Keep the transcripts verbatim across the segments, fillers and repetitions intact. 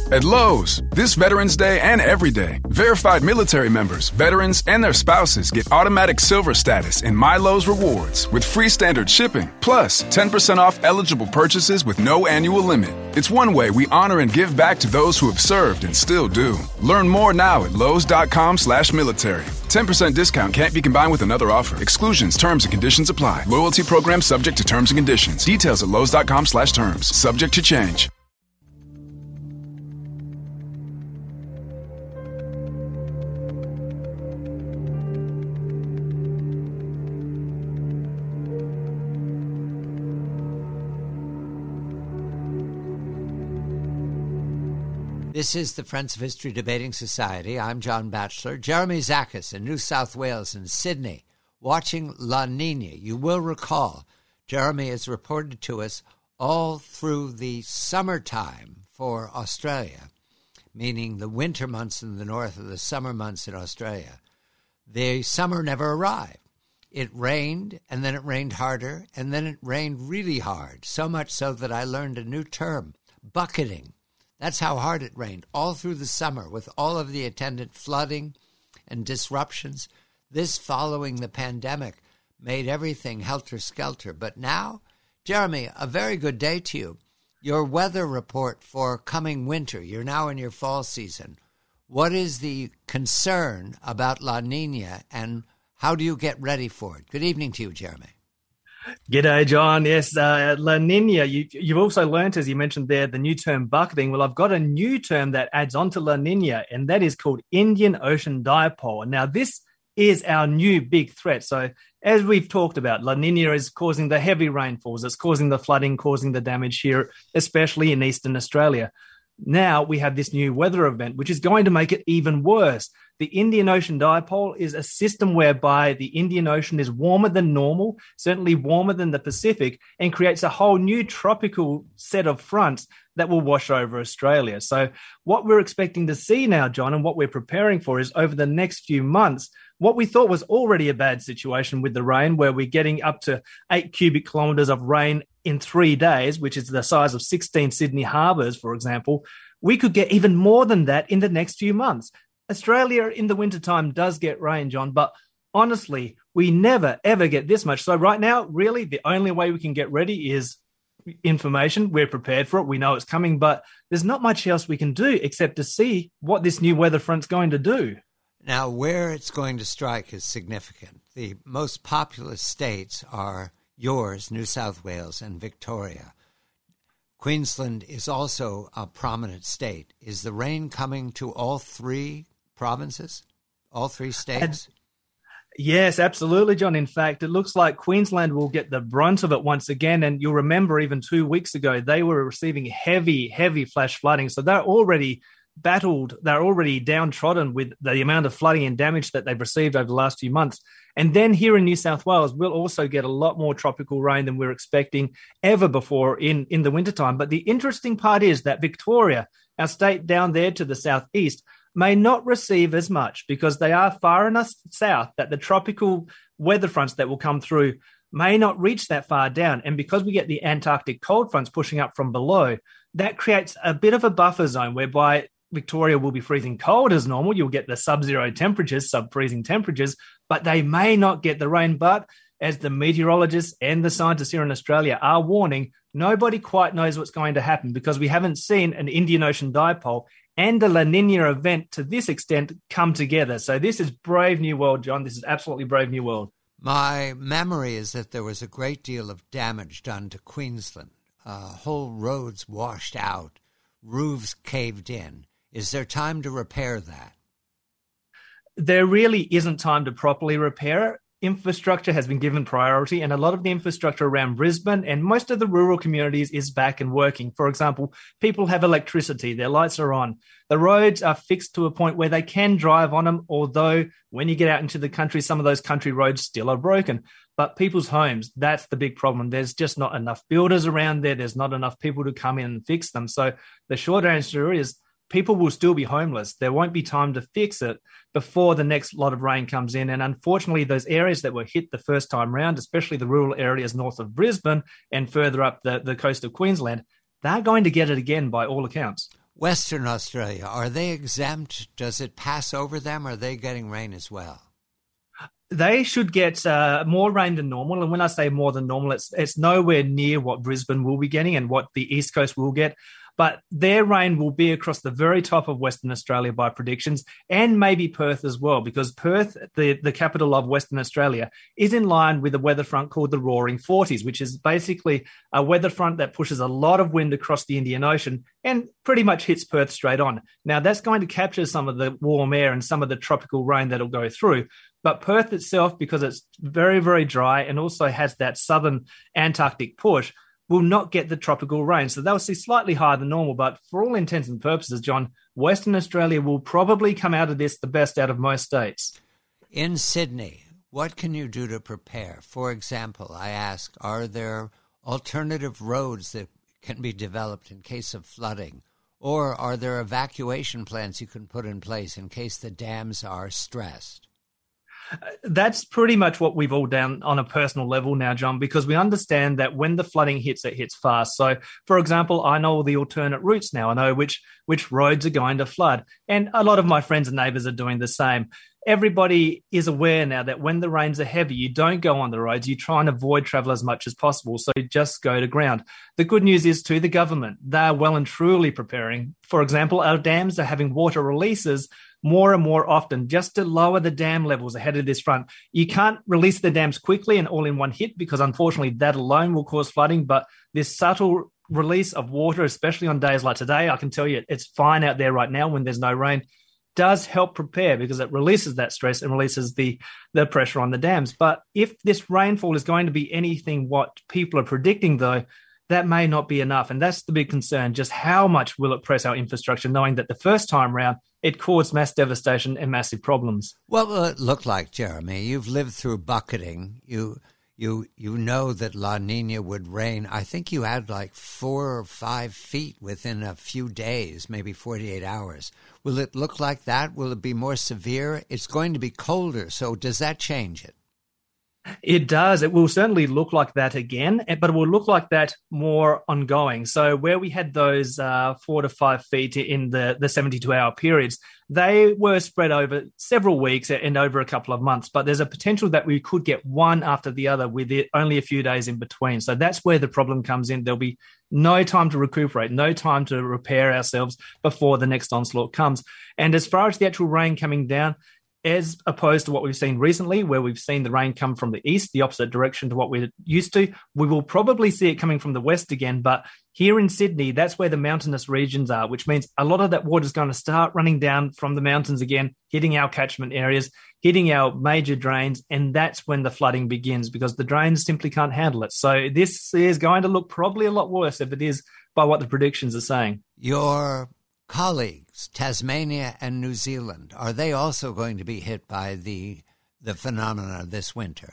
At Lowe's, this Veterans Day and every day, verified military members, veterans, and their spouses get automatic silver status in My Lowe's Rewards with free standard shipping, plus ten percent off eligible purchases with no annual limit. It's one way we honor and give back to those who have served and still do. Learn more now at lowes.com slash military. ten percent discount can't be combined with another offer. Exclusions, terms, and conditions apply. Loyalty program subject to terms and conditions. Details at lowes.com slash terms. Subject to change. This is the Friends of History Debating Society. I'm John Batchelor. Jeremy Zachas in New South Wales and Sydney, watching La Nina. You will recall, Jeremy has reported to us all through the summertime for Australia, meaning the winter months in the north or the summer months in Australia. The summer never arrived. It rained, and then it rained harder, and then it rained really hard, so much so that I learned a new term, bucketing. That's how hard it rained all through the summer with all of the attendant flooding and disruptions. This, following the pandemic, made everything helter-skelter. But now, Jeremy, a very good day to you. Your weather report for coming winter. You're now in your fall season. What is the concern about La Nina, and how do you get ready for it? Good evening to you, Jeremy. G'day, John. Yes, uh, La Nina, you, you've also learnt, as you mentioned there, the new term bucketing. Well, I've got a new term that adds on to La Nina, and that is called Indian Ocean Dipole. Now, this is our new big threat. So, as we've talked about, La Nina is causing the heavy rainfalls. It's causing the flooding, causing the damage here, especially in eastern Australia. Now we have this new weather event, which is going to make it even worse. The Indian Ocean Dipole is a system whereby the Indian Ocean is warmer than normal, certainly warmer than the Pacific, and creates a whole new tropical set of fronts that will wash over Australia. So what we're expecting to see now, John, and what we're preparing for is over the next few months, what we thought was already a bad situation with the rain, where we're getting up to eight cubic kilometres of rain in three days, which is the size of sixteen Sydney harbours, for example, we could get even more than that in the next few months. Australia in the wintertime does get rain, John, but honestly, we never, ever get this much. So right now, really, the only way we can get ready is information. We're prepared for it. We know it's coming, but there's not much else we can do except to see what this new weather front's going to do. Now, where it's going to strike is significant. The most populous states are yours, New South Wales, and Victoria. Queensland is also a prominent state. Is the rain coming to all three provinces, all three states? Yes, absolutely, John. In fact, it looks like Queensland will get the brunt of it once again. And you'll remember even two weeks ago, they were receiving heavy, heavy flash flooding. So they're already battled, they're already downtrodden with the amount of flooding and damage that they've received over the last few months. And then here in New South Wales, we'll also get a lot more tropical rain than we're expecting ever before in, in the wintertime. But the interesting part is that Victoria, our state down there to the southeast, may not receive as much because they are far enough south that the tropical weather fronts that will come through may not reach that far down. And because we get the Antarctic cold fronts pushing up from below, that creates a bit of a buffer zone whereby Victoria will be freezing cold as normal. You'll get the sub-zero temperatures, sub-freezing temperatures, but they may not get the rain. But as the meteorologists and the scientists here in Australia are warning, nobody quite knows what's going to happen because we haven't seen an Indian Ocean Dipole and a La Nina event to this extent come together. So this is brave new world, John. This is absolutely brave new world. My memory is that there was a great deal of damage done to Queensland. Uh, whole roads washed out, roofs caved in. Is there time to repair that? There really isn't time to properly repair it. Infrastructure has been given priority, and a lot of the infrastructure around Brisbane and most of the rural communities is back and working. For example, people have electricity, their lights are on. The roads are fixed to a point where they can drive on them, although when you get out into the country, some of those country roads still are broken. But people's homes, that's the big problem. There's just not enough builders around there. There's not enough people to come in and fix them. So the short answer is people will still be homeless. There won't be time to fix it before the next lot of rain comes in. And unfortunately, those areas that were hit the first time round, especially the rural areas north of Brisbane and further up the, the coast of Queensland, they're going to get it again by all accounts. Western Australia, are they exempt? Does it pass over them? Or are they getting rain as well? They should get uh, more rain than normal. And when I say more than normal, it's it's nowhere near what Brisbane will be getting and what the East Coast will get. But their rain will be across the very top of Western Australia by predictions, and maybe Perth as well, because Perth, the, the capital of Western Australia, is in line with a weather front called the Roaring Forties, which is basically a weather front that pushes a lot of wind across the Indian Ocean and pretty much hits Perth straight on. Now, that's going to capture some of the warm air and some of the tropical rain that'll go through. But Perth itself, because it's very, very dry and also has that southern Antarctic push, will not get the tropical rain. So they'll see slightly higher than normal. But for all intents and purposes, John, Western Australia will probably come out of this the best out of most states. In Sydney, what can you do to prepare? For example, I ask, are there alternative roads that can be developed in case of flooding? Or are there evacuation plans you can put in place in case the dams are stressed? That's pretty much what we've all done on a personal level now, John, because we understand that when the flooding hits, it hits fast. So, for example, I know the alternate routes now. I know which which roads are going to flood. And a lot of my friends and neighbours are doing the same. Everybody is aware now that when the rains are heavy, you don't go on the roads. You try and avoid travel as much as possible. So you just go to ground. The good news is to the government, they're well and truly preparing. For example, our dams are having water releases more and more often just to lower the dam levels ahead of this front. You can't release the dams quickly and all in one hit because unfortunately that alone will cause flooding. But this subtle release of water, especially on days like today, I can tell you it's fine out there right now when there's no rain, does help prepare because it releases that stress and releases the, the pressure on the dams. But if this rainfall is going to be anything what people are predicting, though, that may not be enough. And that's the big concern. Just how much will it press our infrastructure, knowing that the first time round, it caused mass devastation and massive problems? What will it look like, Jeremy? You've lived through bucketing. You you you know that La Nina would rain. I think you had like four or five feet within a few days, maybe forty-eight hours. Will it look like that? Will it be more severe? It's going to be colder. So does that change it? It does. It will certainly look like that again, but it will look like that more ongoing. So where we had those uh, four to five feet in the, the seventy-two hour periods, they were spread over several weeks and over a couple of months. But there's a potential that we could get one after the other with it only a few days in between. So that's where the problem comes in. There'll be no time to recuperate, no time to repair ourselves before the next onslaught comes. And as far as the actual rain coming down, as opposed to what we've seen recently, where we've seen the rain come from the east, the opposite direction to what we're used to, we will probably see it coming from the west again. But here in Sydney, that's where the mountainous regions are, which means a lot of that water is going to start running down from the mountains again, hitting our catchment areas, hitting our major drains, and that's when the flooding begins because the drains simply can't handle it. So this is going to look probably a lot worse if it is by what the predictions are saying. Your colleagues, Tasmania and New Zealand, are they also going to be hit by the the phenomena this winter?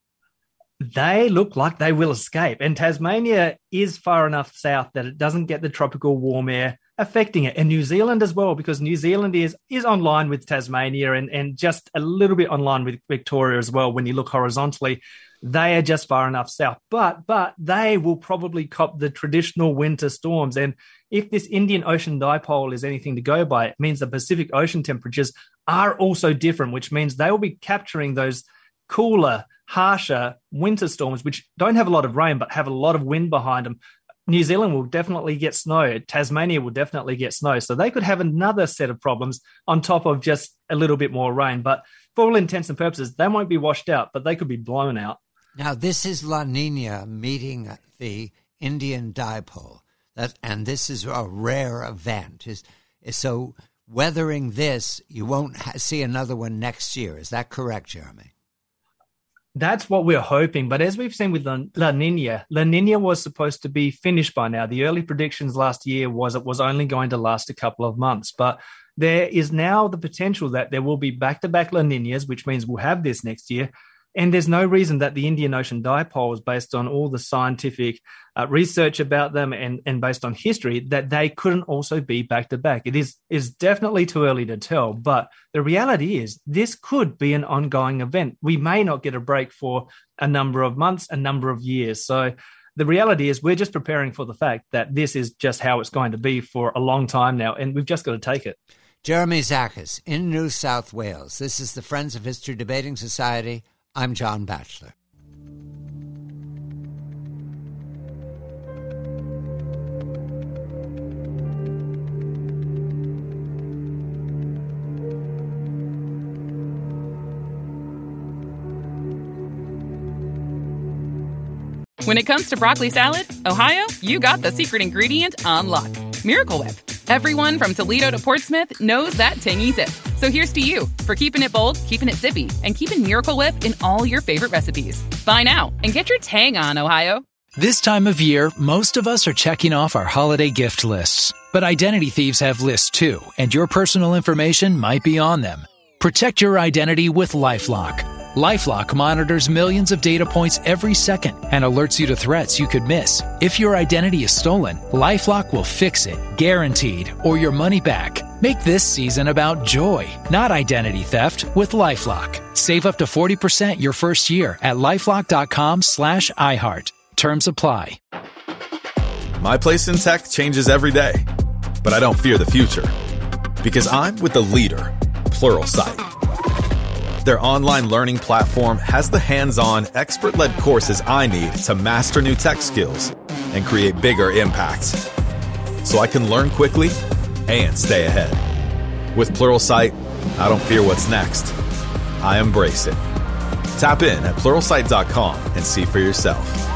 They look like they will escape. And Tasmania is far enough south that it doesn't get the tropical warm air affecting it. And New Zealand as well, because New Zealand is is on line with Tasmania and, and just a little bit on line with Victoria as well. When you look horizontally, they are just far enough south. But but they will probably cop the traditional winter storms. And if this Indian Ocean dipole is anything to go by, it means the Pacific Ocean temperatures are also different, which means they will be capturing those cooler, harsher winter storms, which don't have a lot of rain but have a lot of wind behind them. New Zealand will definitely get snow. Tasmania will definitely get snow. So they could have another set of problems on top of just a little bit more rain. But for all intents and purposes, they won't be washed out, but they could be blown out. Now, this is La Nina meeting the Indian dipole, that, and this is a rare event. Is, is so weathering this, you won't ha- see another one next year. Is that correct, Jeremy? That's what we're hoping. But as we've seen with La, La Nina, La Nina was supposed to be finished by now. The early predictions last year was it was only going to last a couple of months. But there is now the potential that there will be back-to-back La Ninas, which means we'll have this next year. And there's no reason that the Indian Ocean dipoles, based on all the scientific uh, research about them and, and based on history, that they couldn't also be back-to-back. It is, is definitely too early to tell, but the reality is this could be an ongoing event. We may not get a break for a number of months, a number of years. So the reality is we're just preparing for the fact that this is just how it's going to be for a long time now, and we've just got to take it. Jeremy Zachas in New South Wales. This is the Friends of History Debating Society. I'm John Batchelor. When it comes to broccoli salad, Ohio, you got the secret ingredient on lock. Miracle Whip. Everyone from Toledo to Portsmouth knows that tangy zip. So here's to you for keeping it bold, keeping it zippy, and keeping Miracle Whip in all your favorite recipes. Buy now and get your tang on, Ohio. This time of year, most of us are checking off our holiday gift lists. But identity thieves have lists too, and your personal information might be on them. Protect your identity with LifeLock. LifeLock monitors millions of data points every second and alerts you to threats you could miss. If your identity is stolen, LifeLock will fix it, guaranteed, or your money back. Make this season about joy, not identity theft, with LifeLock. Save up to forty percent your first year at LifeLock.com slash iHeart. Terms apply. My place in tech changes every day, but I don't fear the future because I'm with the leader, Pluralsight. Their online learning platform has the hands-on, expert-led courses I need to master new tech skills and create bigger impacts, so I can learn quickly and stay ahead. With Pluralsight, I don't fear what's next. I embrace it. Tap in at Pluralsight dot com and see for yourself.